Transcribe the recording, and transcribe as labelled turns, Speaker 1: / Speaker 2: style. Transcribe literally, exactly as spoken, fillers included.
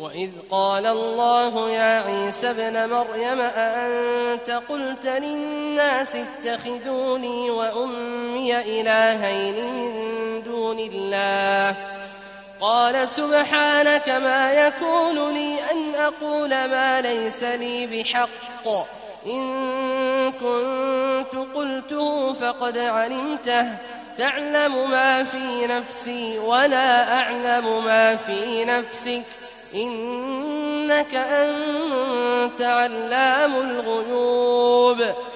Speaker 1: وإذ قال الله يا عيسى ابن مريم أأنت قلت للناس اتخذوني وأمي إلهين من دون الله قال سبحانك ما يكون لي أن أقول ما ليس لي بحق إن كنت قلته فقد علمته تعلم ما في نفسي ولا أعلم ما في نفسك إنك أنت علام الغيوب